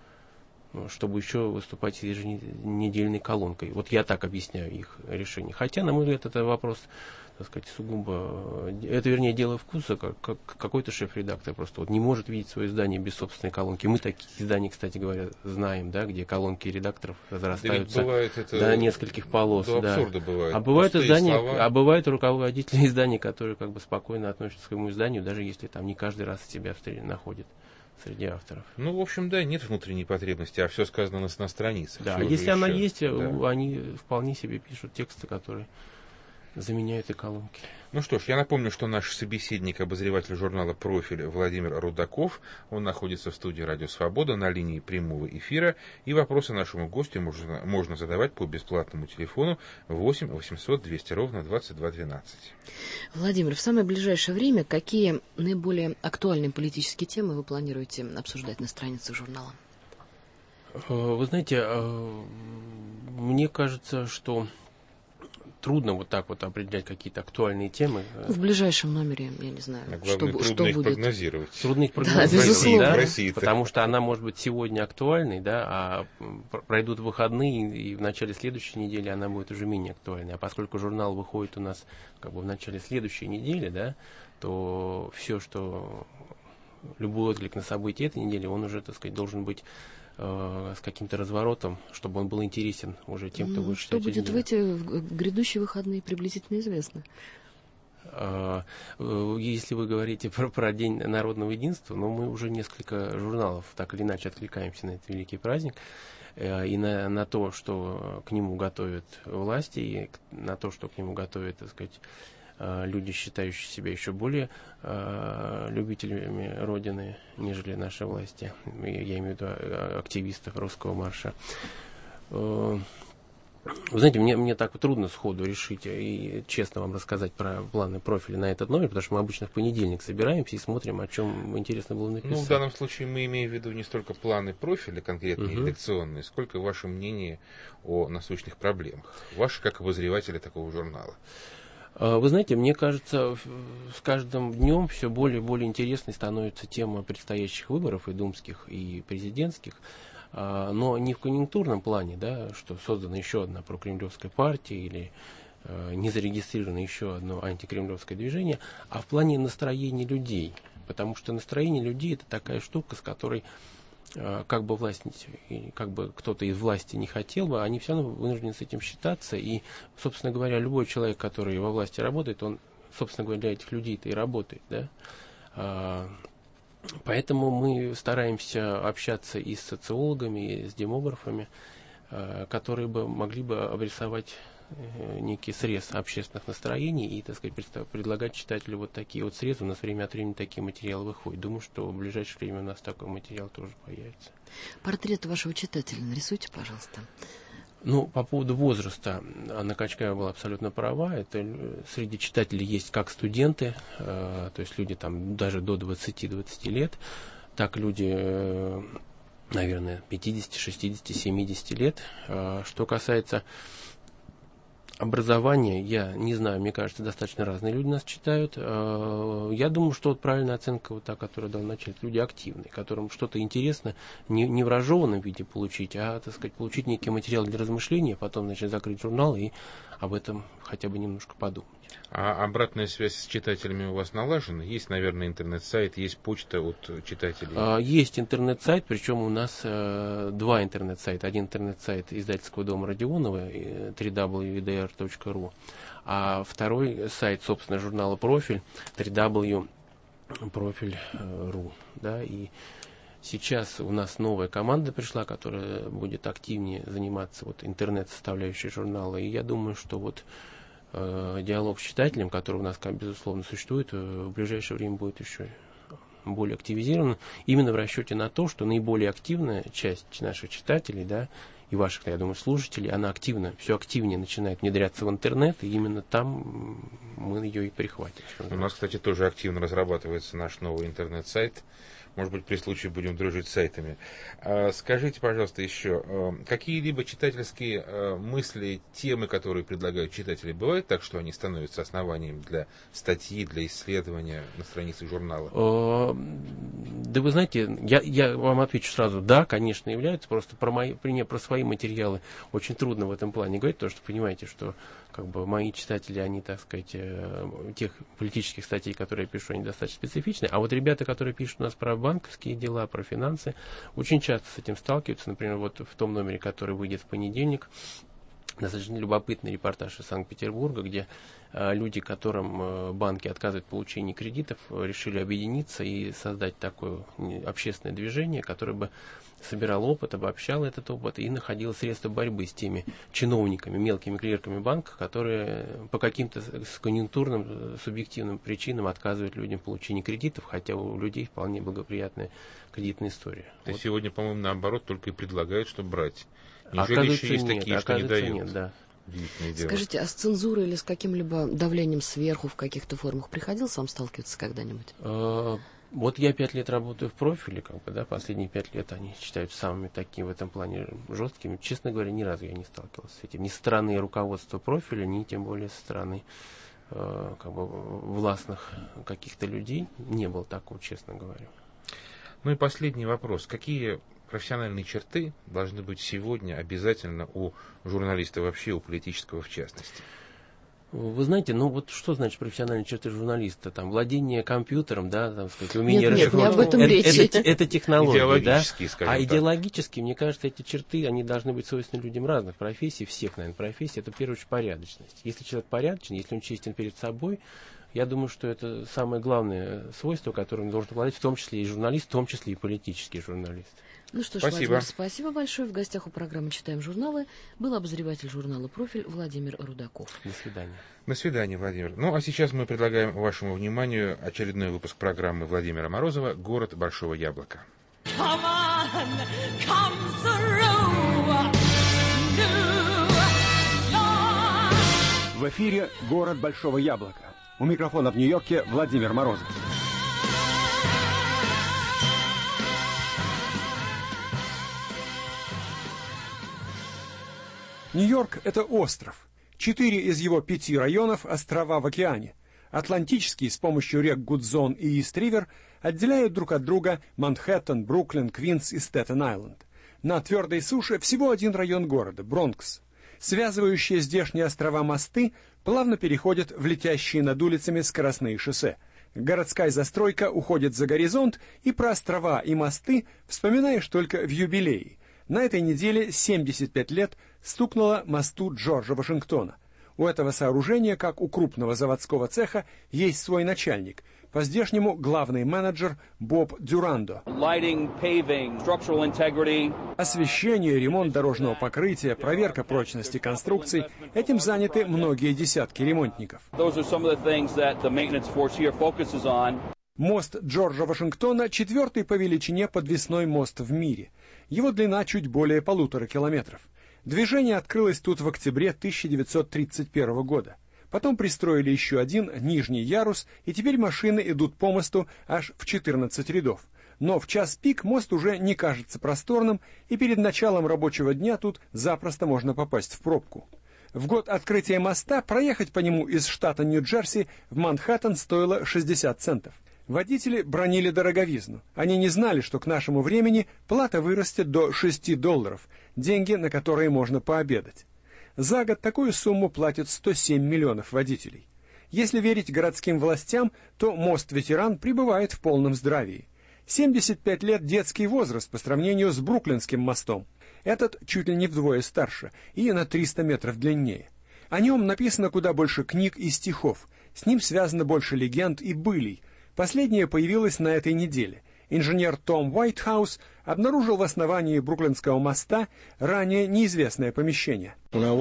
чтобы еще выступать с еженедельной колонкой. Вот я так объясняю их решение. Хотя, на мой взгляд, это вопрос, так сказать, сугубо... Это, вернее, дело вкуса. Как какой-то шеф-редактор просто вот не может видеть свое издание без собственной колонки. Мы такие издания, кстати говоря, знаем, да, где колонки редакторов разрастаются до нескольких полос. До абсурда бывает. А бывают издания, бывают руководители изданий, которые как бы спокойно относятся к своему изданию, даже если там не каждый раз себя находят среди авторов. Ну, в общем, да, нет внутренней потребности, а все сказано на страницах. Да, если она есть, они вполне себе пишут тексты, которые заменяют и колонки. Ну что ж, я напомню, что наш собеседник, обозреватель журнала «Профиль» Владимир Рудаков, он находится в студии «Радио Свобода» на линии прямого эфира, и вопросы нашему гостю можно задавать по бесплатному телефону 8 800 200 ровно 2212. Владимир, в самое ближайшее время какие наиболее актуальные политические темы вы планируете обсуждать на страницах журнала? Вы знаете, мне кажется, что трудно вот так вот определять какие-то актуальные темы. В ближайшем номере, я не знаю, что будет. Прогнозировать. Трудно их прогнозировать, да, потому что она может быть сегодня актуальной, да, а пройдут выходные, и в начале следующей недели она будет уже менее актуальной. А поскольку журнал выходит у нас как бы в начале следующей недели, да, то все, что любой отклик на события этой недели, он уже, так сказать, должен быть с каким-то разворотом, чтобы он был интересен уже тем, кто будет читать. Что будет в эти грядущие выходные, приблизительно известно. Если вы говорите про День народного единства, но мы уже несколько журналов так или иначе откликаемся на этот великий праздник, и на то, что к нему готовят власти, и на то, что к нему готовят, так сказать, люди, считающие себя еще более любителями Родины, нежели наши власти. Я имею в виду активистов русского марша. Вы знаете, мне так трудно сходу решить и честно вам рассказать про планы профиля на этот номер, потому что мы обычно в понедельник собираемся и смотрим, о чем интересно было написать. Ну, в данном случае мы имеем в виду не столько планы профиля, конкретные редакционные, сколько ваше мнение о насущных проблемах. Ваше как обозревателя такого журнала. Вы знаете, мне кажется, с каждым днем все более и более интересной становится тема предстоящих выборов и думских, и президентских, но не в конъюнктурном плане, да, что создана еще одна прокремлевская партия или не зарегистрировано еще одно антикремлевское движение, а в плане настроения людей. Потому что настроение людей — это такая штука, с которой как бы власть, как бы кто-то из власти не хотел бы, они все равно вынуждены с этим считаться. И, собственно говоря, любой человек, который во власти работает, он, собственно говоря, для этих людей-то и работает, да. Поэтому мы стараемся общаться и с социологами, и с демографами, которые могли бы обрисовать некий срез общественных настроений и, так сказать, предлагать читателю вот такие вот срезы. У нас время от времени такие материалы выходят. Думаю, что в ближайшее время у нас такой материал тоже появится. Портрет вашего читателя нарисуйте, пожалуйста. Ну, по поводу возраста, Анна Качкаева была абсолютно права. Это среди читателей есть как студенты, то есть люди там даже до 20-20 лет, так люди, наверное, 50, 60, 70 лет. Что касается образование, я не знаю, мне кажется, достаточно разные люди нас читают. Я думаю, что вот правильная оценка, вот та, которую дал начальник, люди активные, которым что-то интересно не в разжеванном виде получить, а, так сказать, получить некий материал для размышления, потом, значит, закрыть журнал и об этом хотя бы немножко подумать. А обратная связь с читателями у вас налажена? Есть, наверное, интернет-сайт, есть почта от читателей? Есть интернет-сайт, причем у нас два интернет-сайта. Один интернет-сайт издательского дома Родионова, www.edr.ru, а второй сайт, собственно, журнала «Профиль», www.profil.ru. Да, и сейчас у нас новая команда пришла, которая будет активнее заниматься вот интернет-составляющей журнала. И я думаю, что вот диалог с читателем, который у нас, безусловно, существует, в ближайшее время будет еще более активизирован, именно в расчете на то, что наиболее активная часть наших читателей, да, и ваших, я думаю, слушателей, она все активнее начинает внедряться в интернет, и именно там мы ее и прихватим. У нас, кстати, тоже активно разрабатывается наш новый интернет-сайт. Может быть, при случае будем дружить с сайтами. Скажите, пожалуйста, еще, какие-либо читательские мысли, темы, которые предлагают читатели, бывает так, что они становятся основанием для статьи, для исследования на странице журнала? Да вы знаете, я вам отвечу сразу, да, конечно, являются. Просто про свои материалы очень трудно в этом плане говорить, потому что понимаете, что как бы мои читатели, они, так сказать, тех политических статей, которые я пишу, они достаточно специфичны. А вот ребята, которые пишут у нас про банковские дела, про финансы, очень часто с этим сталкиваются. Например, вот в том номере, который выйдет в понедельник, достаточно любопытный репортаж из Санкт-Петербурга, где люди, которым банки отказывают в получении кредитов, решили объединиться и создать такое общественное движение, которое бы собирал опыт, обобщал этот опыт и находил средства борьбы с теми чиновниками, мелкими клерками банка, которые по каким-то конъюнктурным, субъективным причинам отказывают людям в получении кредитов, хотя у людей вполне благоприятная кредитная история. То есть сегодня, по-моему, наоборот, только и предлагают, что брать. Неужели еще есть такие, что не дают? Нет, да. Скажите, а с цензурой или с каким-либо давлением сверху в каких-то формах приходилось вам сталкиваться когда-нибудь? Вот я 5 лет работаю в профиле, последние 5 лет они считаются самыми такими в этом плане жесткими. Честно говоря, ни разу я не сталкивался с этим. Ни со стороны руководства профиля, ни тем более со стороны властных каких-то людей. Не было такого, честно говоря. Ну и последний вопрос. Какие профессиональные черты должны быть сегодня обязательно у журналиста вообще, у политического в частности? Вы знаете, вот что значит профессиональные черты журналиста? Там владение компьютером, да, там сказать, умение расшифровать. Нет, не об этом речь. Это технологии, идеологические, да? скажем так. Идеологически, мне кажется, эти черты, они должны быть свойственны людям разных профессий, всех, наверное, профессий. Это, в первую очередь, порядочность. Если человек порядочный, если он честен перед собой, я думаю, что это самое главное свойство, которым должен обладать в том числе и журналист, в том числе и политический журналист. Ну что ж, спасибо. Владимир, спасибо большое. В гостях у программы «Читаем журналы» был обозреватель журнала «Профиль» Владимир Рудаков. До свидания. До свидания, Владимир. Ну, а сейчас мы предлагаем вашему вниманию очередной выпуск программы Владимира Морозова «Город большого яблока». В эфире «Город большого яблока». У микрофона в Нью-Йорке Владимир Морозов. Нью-Йорк – это остров. 4 из его 5 районов – острова в океане. Атлантический с помощью рек Гудзон и Ист-Ривер отделяют друг от друга Манхэттен, Бруклин, Квинс и Стэттен-Айленд. На твердой суше всего один район города – Бронкс. Связывающие здешние острова мосты плавно переходят в летящие над улицами скоростные шоссе. Городская застройка уходит за горизонт, и про острова и мосты вспоминаешь только в юбилее. На этой неделе 75 лет стукнуло мосту Джорджа Вашингтона. У этого сооружения, как у крупного заводского цеха, есть свой начальник, по-здешнему главный менеджер Боб Дюрандо. Освещение, ремонт дорожного покрытия, проверка прочности конструкций – этим заняты многие десятки ремонтников. Мост Джорджа Вашингтона – 4-й по величине подвесной мост в мире. Его длина чуть более 1,5 километров. Движение открылось тут в октябре 1931 года. Потом пристроили еще один нижний ярус, и теперь машины идут по мосту аж в 14 рядов. Но в час пик мост уже не кажется просторным, и перед началом рабочего дня тут запросто можно попасть в пробку. В год открытия моста проехать по нему из штата Нью-Джерси в Манхэттен стоило 60 центов. Водители бранили дороговизну. Они не знали, что к нашему времени плата вырастет до $6, деньги, на которые можно пообедать. За год такую сумму платят 107 миллионов водителей. Если верить городским властям, то мост-ветеран пребывает в полном здравии. 75 лет – детский возраст по сравнению с Бруклинским мостом. Этот чуть ли не вдвое старше и на 300 метров длиннее. О нем написано куда больше книг и стихов. С ним связано больше легенд и былий. Последняя появилась на этой неделе. Инженер Том Уайтхаус обнаружил в основании Бруклинского моста ранее неизвестное помещение.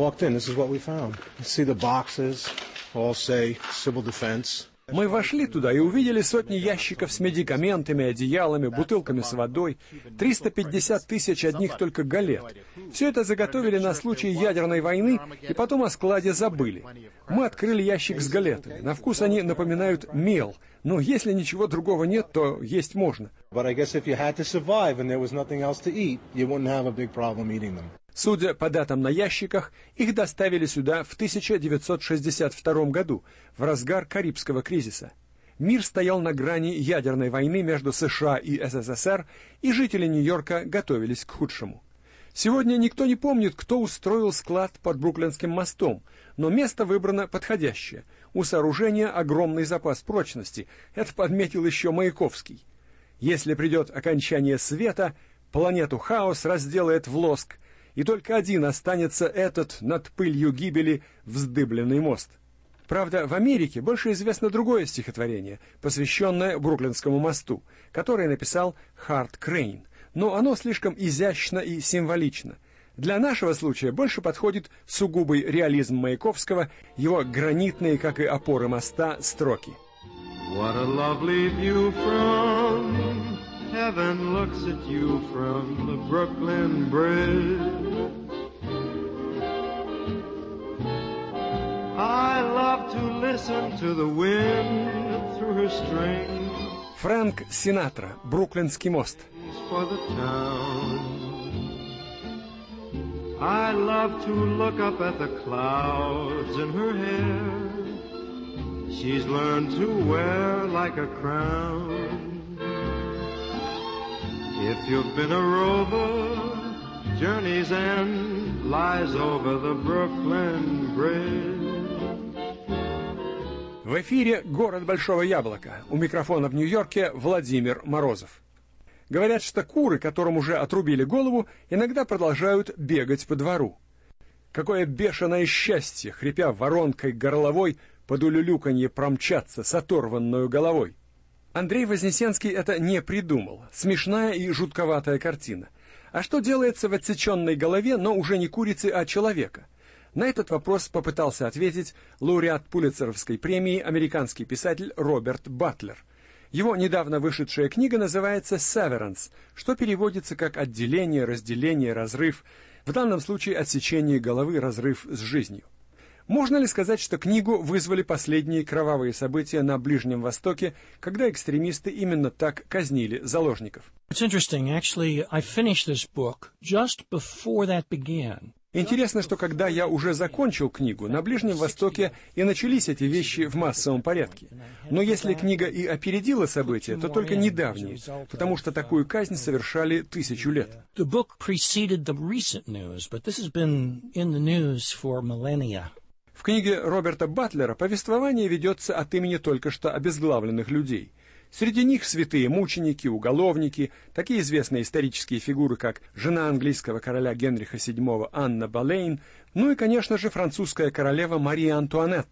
Мы вошли туда и увидели сотни ящиков с медикаментами, одеялами, бутылками с водой, 350 тысяч одних только галет. Все это заготовили на случай ядерной войны и потом о складе забыли. Мы открыли ящик с галетами. На вкус они напоминают мел, но если ничего другого нет, то есть можно. Судя по датам на ящиках, их доставили сюда в 1962 году, в разгар Карибского кризиса. Мир стоял на грани ядерной войны между США и СССР, и жители Нью-Йорка готовились к худшему. Сегодня никто не помнит, кто устроил склад под Бруклинским мостом, но место выбрано подходящее. У сооружения огромный запас прочности, это подметил еще Маяковский. Если придет окончание света, планету хаос разделает в лоск, и только один останется этот над пылью гибели вздыбленный мост. Правда, в Америке больше известно другое стихотворение, посвященное Бруклинскому мосту, которое написал Харт Крейн, но оно слишком изящно и символично. Для нашего случая больше подходит сугубый реализм Маяковского, его гранитные, как и опоры моста, строки. What a lovely view from heaven looks at you from the Brooklyn Bridge. I love to listen to the wind through her strings. Фрэнк Синатра, Бруклинский мост. For the town. I love to look up at the clouds in her hair. She's learned to wear like a crown. If you've been a rover, journey's end lies over the Brooklyn Bridge. В эфире «Город Большого Яблока». У микрофона в Нью-Йорке Владимир Морозов. Говорят, что куры, которым уже отрубили голову, иногда продолжают бегать по двору. Какое бешеное счастье, хрипя воронкой горловой, под улюлюканье промчаться с оторванную головой. Андрей Вознесенский это не придумал. Смешная и жутковатая картина. А что делается в отсеченной голове, но уже не курицы, а человека? На этот вопрос попытался ответить лауреат Пулитцеровской премии американский писатель Роберт Батлер. Его недавно вышедшая книга называется «Severance», что переводится как «отделение», «разделение», «разрыв», в данном случае «отсечение головы», «разрыв с жизнью». Можно ли сказать, что книгу вызвали последние кровавые события на Ближнем Востоке, когда экстремисты именно так казнили заложников? Интересно, что когда я уже закончил книгу, на Ближнем Востоке и начались эти вещи в массовом порядке. Но если книга и опередила события, то только недавние, потому что такую казнь совершали 1000 лет. В книге Роберта Батлера повествование ведется от имени только что обезглавленных людей. Среди них святые мученики, уголовники, такие известные исторические фигуры, как жена английского короля Генриха VII Анна Болейн, ну и, конечно же, французская королева Мария Антуанетта,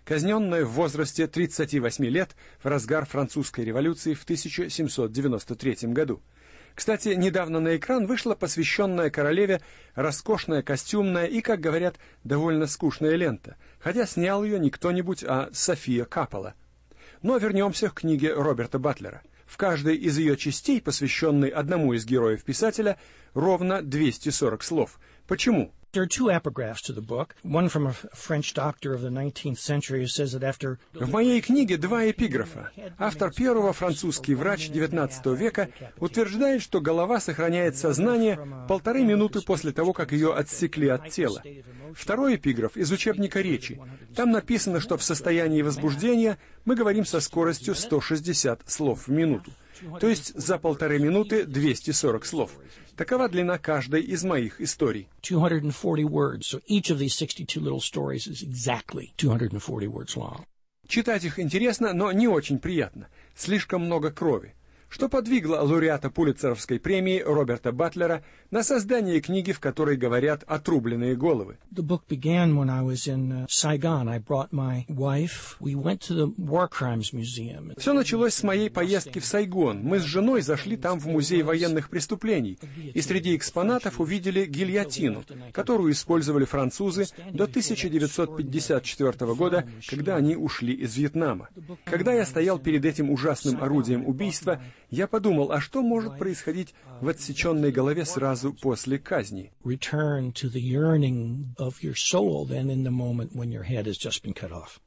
казненная в возрасте 38 лет в разгар французской революции в 1793 году. Кстати, недавно на экран вышла посвященная королеве роскошная костюмная и, как говорят, довольно скучная лента, хотя снял ее не кто-нибудь, а София Каппола. Но вернемся к книге Роберта Батлера. В каждой из ее частей, посвященной одному из героев писателя, ровно 240 слов. Почему? There are two epigraphs to the book. One from a French doctor of the 19th century who says that after... В моей книге два эпиграфа. Автор первого, французский врач XIX века, утверждает, что голова сохраняет сознание 1,5 минуты после того, как ее отсекли от тела. Второй эпиграф из учебника речи. Там написано, что в состоянии возбуждения мы говорим со скоростью 160 слов в минуту. То есть за 1,5 минуты 240 слов. Такова длина каждой из моих историй. 240 words. So each of these 62 little stories is exactly 240 words long. Читать их интересно, но не очень приятно. Слишком много крови. Что подвигло лауреата Пулитцеровской премии Роберта Батлера на создание книги, в которой говорят отрубленные головы? The book began when I was in Saigon. I brought my wife. We went to the War Crimes Museum. Все началось с моей поездки в Сайгон. Мы с женой зашли там в музей военных преступлений, и среди экспонатов увидели гильотину, которую использовали французы до 1954 года, когда они ушли из Вьетнама. Когда я стоял перед этим ужасным орудием убийства, я подумал, а что может происходить в отсеченной голове сразу после казни? Return to the yearning of your soul then in the moment when your head has just been cut off.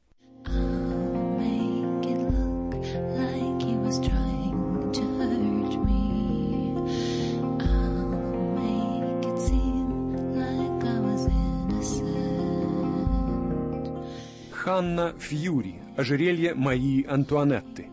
Ханна Фьюри. Ожерелье Марии Антуанетты.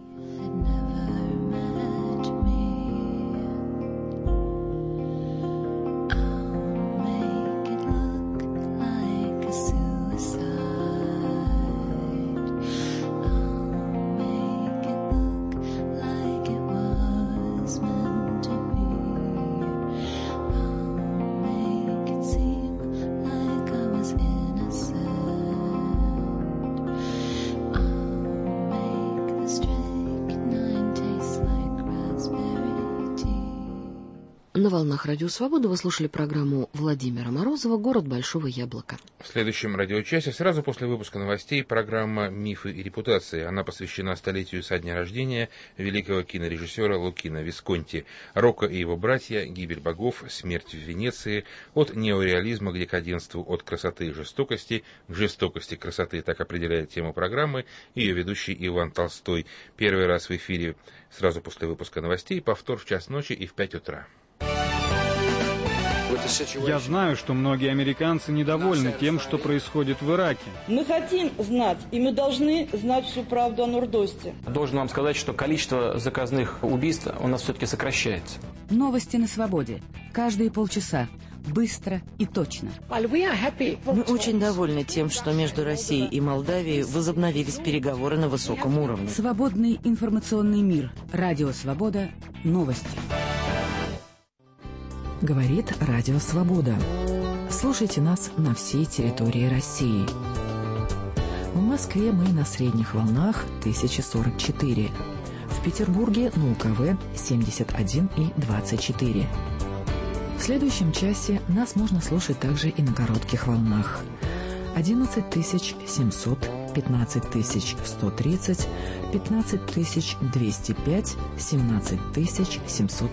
На волнах Радио Свобода вы слушали программу Владимира Морозова «Город Большого Яблока». В следующем радиочасе, сразу после выпуска новостей, программа «Мифы и репутации». Она посвящена столетию со дня рождения великого кинорежиссера Лукино Висконти. Рокко и его братья, гибель богов, смерть в Венеции, от неореализма к декаденству, от красоты и жестокости к жестокости красоты. Так определяет тему программы ее ведущий Иван Толстой. Первый раз в эфире сразу после выпуска новостей, повтор в 1:00 ночи и в 5 утра. Я знаю, что многие американцы недовольны тем, что происходит в Ираке. Мы хотим знать, и мы должны знать всю правду о Нордосте. Должен вам сказать, что количество заказных убийств у нас все-таки сокращается. Новости на свободе. Каждые полчаса. Быстро и точно. Мы очень довольны тем, что между Россией и Молдавией возобновились переговоры на высоком уровне. Свободный информационный мир. Радио Свобода. Новости. Говорит Радио Свобода. Слушайте нас на всей территории России. В Москве мы на средних волнах 1044. В Петербурге на УКВ 71 и 24. В следующем часе нас можно слушать также и на коротких волнах. 11700, 15130, 15205, 17700.